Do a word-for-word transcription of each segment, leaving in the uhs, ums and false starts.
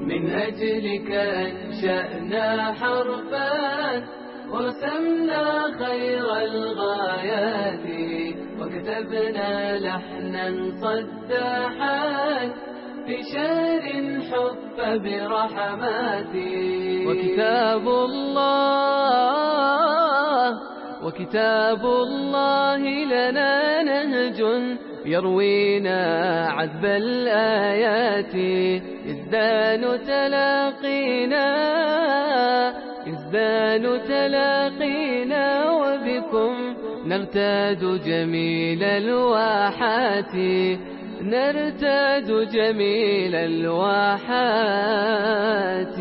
من أجلك أنشأنا حرفا ورسمنا خير الغايات وكتبنا لحنا صداحا في شهر حف برحمات. وكتاب الله وكتاب الله لنا نهج يروينا عذب الآيات. ازدان تلاقينا ازدان تلاقينا وبكم نرتاد جميل الواحات نرتاد جميل الواحات.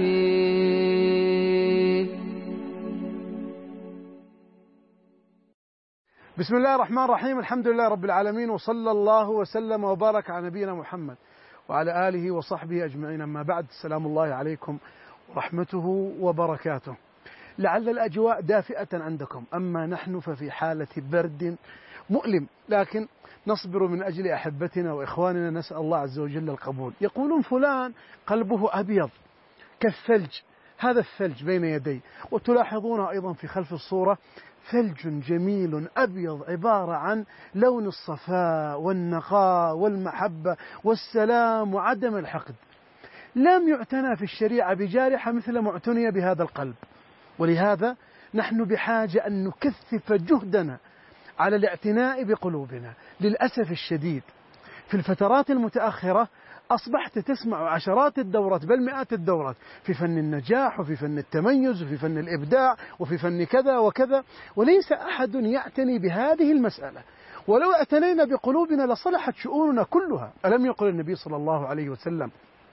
بسم الله الرحمن الرحيم. الحمد لله رب العالمين، وصلى الله وسلم وبارك على نبينا محمد وعلى آله وصحبه أجمعين. أما بعد، السلام الله عليكم ورحمته وبركاته. لعل الأجواء دافئة عندكم، أما نحن ففي حالة برد مؤلم، لكن نصبر من أجل أحبتنا وإخواننا، نسأل الله عز وجل القبول. يقولون فلان قلبه أبيض كالثلج، هذا الثلج بين يدي، وتلاحظون أيضا في خلف الصورة ثلج جميل أبيض عبارة عن لون الصفاء والنقاء والمحبة والسلام وعدم الحقد. لم يعتنى في الشريعة بجارحة مثل ما اعتني بهذا القلب، ولهذا نحن بحاجة أن نكثف جهدنا على الاعتناء بقلوبنا. للأسف الشديد في الفترات المتأخرة أصبحت تسمع عشرات الدورات بل مئات الدورات في فن النجاح وفي فن التميز وفي فن الإبداع وفي فن كذا وكذا، وليس أحد يعتني بهذه المسألة. ولو اعتنينا بقلوبنا لصلحت شؤوننا كلها. ألم يقل النبي صلى الله عليه وسلم: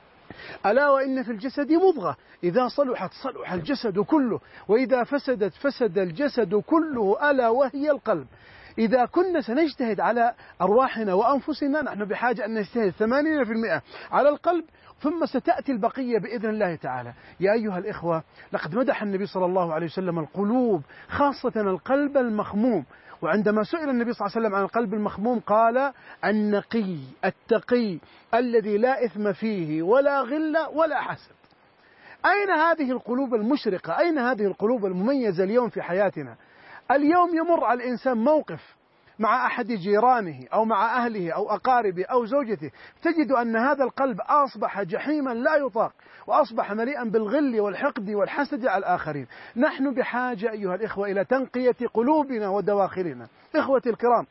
ألا وإن في الجسد مضغة إذا صلحت صلح الجسد كله، وإذا فسدت فسد الجسد كله، ألا وهي القلب. إذا كنا سنجتهد على أرواحنا وأنفسنا، نحن بحاجة أن نجتهد ثمانين بالمئة على القلب، ثم ستأتي البقية بإذن الله تعالى. يا أيها الإخوة، لقد مدح النبي صلى الله عليه وسلم القلوب، خاصة القلب المخموم. وعندما سئل النبي صلى الله عليه وسلم عن القلب المخموم قال: النقي التقي الذي لا إثم فيه ولا غل ولا حسد. أين هذه القلوب المشرقة؟ أين هذه القلوب المميزة اليوم في حياتنا؟ اليوم يمر على الإنسان موقف مع أحد جيرانه أو مع أهله أو أقاربه أو زوجته، تجد أن هذا القلب أصبح جحيما لا يطاق، وأصبح مليئا بالغل والحقد والحسد على الآخرين. نحن بحاجة أيها الإخوة إلى تنقية قلوبنا ودواخلنا. إخوتي الكرام،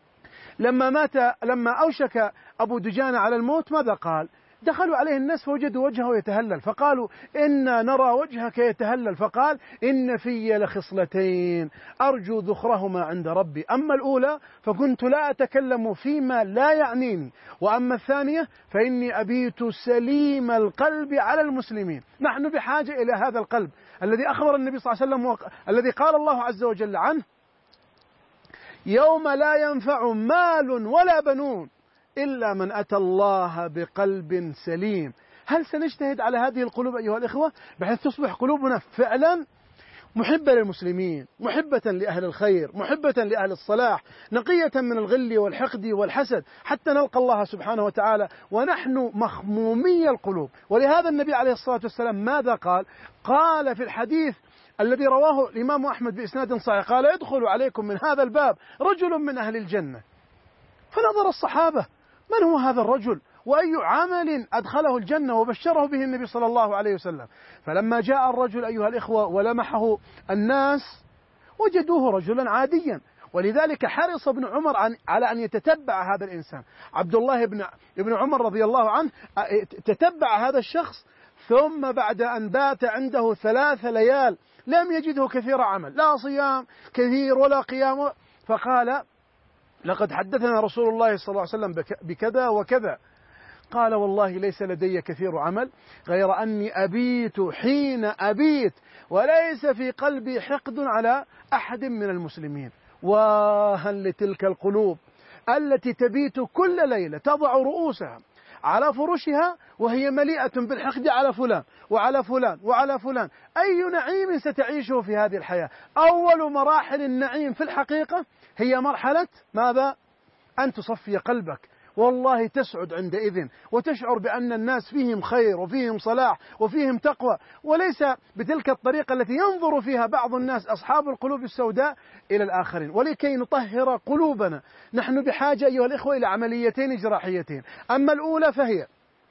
لما مات لما أوشك أبو دجانة على الموت ماذا قال؟ دخلوا عليه الناس فوجدوا وجهه يتهلل، فقالوا: إنا نرى وجهك يتهلل. فقال: إن في لخصلتين أرجو ذخرهما عند ربي، أما الأولى فكنت لا أتكلم فيما لا يعنيني، وأما الثانية فإني أبيت سليم القلب على المسلمين. نحن بحاجة إلى هذا القلب الذي أخبر النبي صلى الله عليه وسلم وق... الذي قال الله عز وجل عنه: يوم لا ينفع مال ولا بنون إلا من أتى الله بقلب سليم. هل سنجتهد على هذه القلوب أيها الإخوة بحيث تصبح قلوبنا فعلا محبة للمسلمين، محبة لأهل الخير، محبة لأهل الصلاح، نقية من الغل والحقد والحسد، حتى نلقى الله سبحانه وتعالى ونحن مخمومي القلوب. ولهذا النبي عليه الصلاة والسلام ماذا قال؟ قال في الحديث الذي رواه الإمام أحمد بإسناد صحيح، قال: يدخل عليكم من هذا الباب رجل من أهل الجنة. فنظر الصحابة: من هو هذا الرجل؟ وأي عمل أدخله الجنة وبشره به النبي صلى الله عليه وسلم؟ فلما جاء الرجل أيها الإخوة ولمحه الناس وجدوه رجلا عاديا، ولذلك حرص ابن عمر عن على أن يتتبع هذا الإنسان. عبد الله بن ابن عمر رضي الله عنه تتبع هذا الشخص، ثم بعد أن بات عنده ثلاث ليال لم يجده كثير عمل، لا صيام كثير ولا قيام، فقال: لقد حدثنا رسول الله صلى الله عليه وسلم بكذا وكذا. قال: والله ليس لدي كثير عمل غير أني أبيت حين أبيت وليس في قلبي حقد على أحد من المسلمين. وهل لتلك القلوب التي تبيت كل ليلة تضع رؤوسها على فرشها وهي مليئة بالحقد على فلان وعلى فلان وعلى فلان. أي نعيم ستعيشه في هذه الحياة؟ أول مراحل النعيم في الحقيقة هي مرحلة ماذا؟ أن تصفي قلبك والله تسعد عندئذ وتشعر بأن الناس فيهم خير وفيهم صلاح وفيهم تقوى، وليس بتلك الطريقة التي ينظر فيها بعض الناس أصحاب القلوب السوداء إلى الآخرين. ولكي نطهر قلوبنا نحن بحاجة أيها الإخوة إلى عمليتين جراحيتين. أما الأولى فهي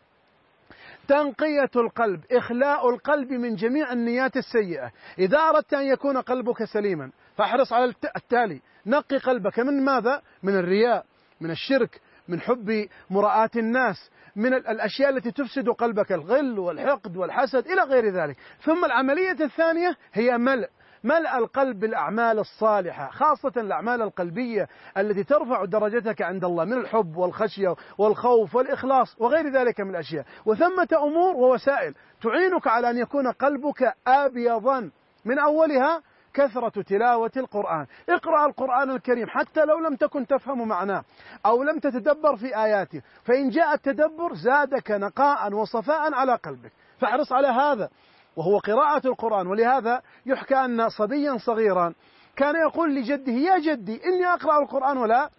تنقية القلب، إخلاء القلب من جميع النيات السيئة. إذا أردت أن يكون قلبك سليما فاحرص على التالي: نقي قلبك من ماذا؟ من الرياء، من الشرك، من حب مراءة الناس، من الأشياء التي تفسد قلبك، الغل والحقد والحسد إلى غير ذلك. ثم العملية الثانية هي ملء ملء القلب بالأعمال الصالحة، خاصة الأعمال القلبية التي ترفع درجتك عند الله من الحب والخشية والخوف والإخلاص وغير ذلك من الأشياء. وثمة أمور ووسائل تعينك على أن يكون قلبك أبيضا، من أولها كثرة تلاوة القرآن. اقرأ القرآن الكريم حتى لو لم تكن تفهم معناه أو لم تتدبر في آياته، فإن جاء التدبر زادك نقاء وصفاء على قلبك، فاحرص على هذا وهو قراءة القرآن. ولهذا يحكى أن صبيا صغيرا كان يقول لجده: يا جدي إني أقرأ القرآن ولا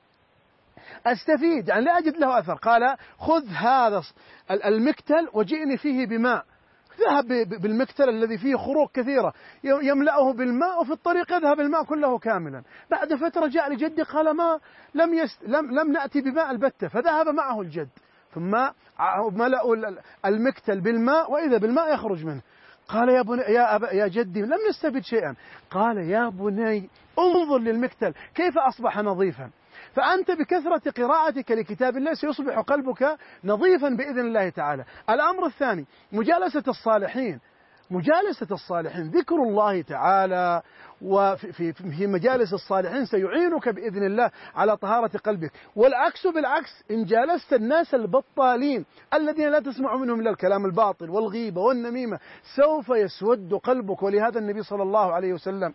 أستفيد، يعني لا أجد له أثر. قال: خذ هذا المكتل وجئني فيه بماء. ذهب بالمكتل الذي فيه خروق كثيرة يملأه بالماء، وفي الطريق يذهب الماء كله كاملا. بعد فترة جاء لجدي قال: ما لم, يست... لم... لم نأتي بماء البتة، فذهب معه الجد ثم ملأوا المكتل بالماء وإذا بالماء يخرج منه. قال: يا بني يا أبا يا جدي لم نستفد شيئا. قال: يا بني انظر للمكتل كيف أصبح نظيفا. فأنت بكثرة قراءتك لكتاب الله سيصبح قلبك نظيفا بإذن الله تعالى. الأمر الثاني مجالسة الصالحين، مجالسة الصالحين، ذكر الله تعالى وفي في, في مجالس الصالحين سيعينك بإذن الله على طهارة قلبك. والعكس بالعكس، إن جالست الناس البطالين الذين لا تسمع منهم إلا الكلام الباطل والغيبة والنميمة سوف يسود قلبك. ولهذا النبي صلى الله عليه وسلم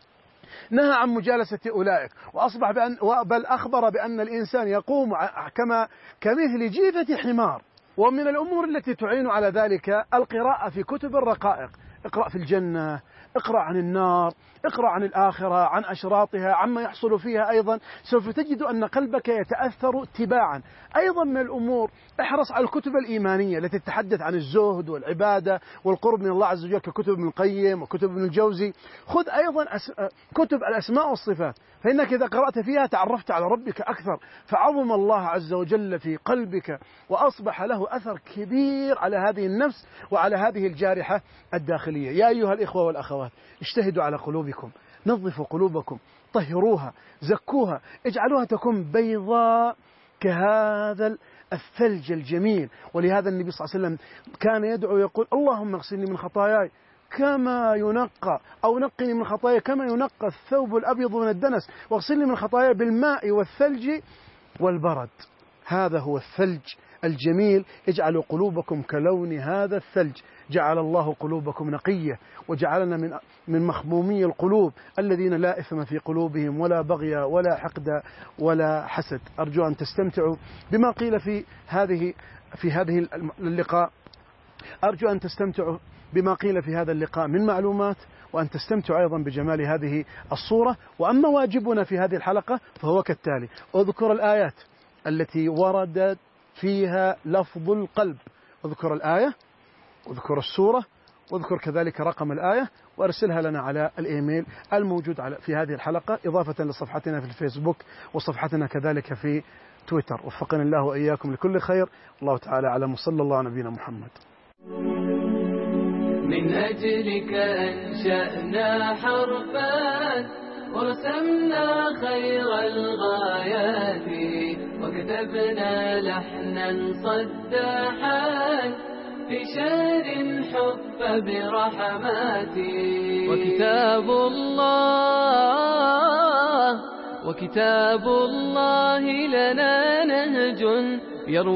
نهى عن مجالسة أولئك، وأصبح بأن بل أخبر بأن الإنسان يقوم كما كمثل جيفة حمار. ومن الأمور التي تعين على ذلك القراءة في كتب الرقائق. اقرأ في الجنة، اقرأ عن النار، اقرأ عن الآخرة، عن أشراطها، عما يحصل فيها. أيضا سوف تجد أن قلبك يتأثر تباعا. أيضا من الأمور احرص على الكتب الإيمانية التي تتحدث عن الزهد والعبادة والقرب من الله عز وجل ككتب ابن القيم وكتب ابن الجوزي. خذ أيضا أس... كتب الأسماء والصفات، فإنك إذا قرأت فيها تعرفت على ربك أكثر، فعظم الله عز وجل في قلبك وأصبح له أثر كبير على هذه النفس وعلى هذه الجارحة الداخلية. يا أيها الإخوة والأخوات، اجتهدوا على قلوبكم، نظفوا قلوبكم، طهروها، زكوها، اجعلوها تكون بيضاء كهذا الثلج الجميل. ولهذا النبي صلى الله عليه وسلم كان يدعو يقول: اللهم اغسلني من خطاياي كما ينقى أو نقني من خطاياي كما ينقى الثوب الأبيض من الدنس، واغسلني من خطاياي بالماء والثلج والبرد. هذا هو الثلج الجميل. اجعلوا قلوبكم كلون هذا الثلج. جعل الله قلوبكم نقية، وجعلنا من من مخمومي القلوب الذين لا إثم في قلوبهم ولا بغي ولا حقد ولا حسد. أرجو أن تستمتعوا بما قيل في هذه في هذه اللقاء أرجو أن تستمتعوا بما قيل في هذا اللقاء من معلومات، وأن تستمتعوا أيضا بجمال هذه الصورة. وأما واجبنا في هذه الحلقة فهو كالتالي: اذكر الآيات التي وردت فيها لفظ القلب، اذكر الآية واذكر السورة واذكر كذلك رقم الآية، وارسلها لنا على الإيميل الموجود على في هذه الحلقة، إضافة لصفحتنا في الفيسبوك وصفحتنا كذلك في تويتر. وفقنا الله وإياكم لكل خير. الله تعالى أعلم، وصلى الله على نبينا محمد. من أجلك أنشأنا حرفا ورسمنا خير الغايات، وكتبنا لحنا صداحا في شهر حف برحمات. وكتاب الله وكتاب الله لنا نهج يروي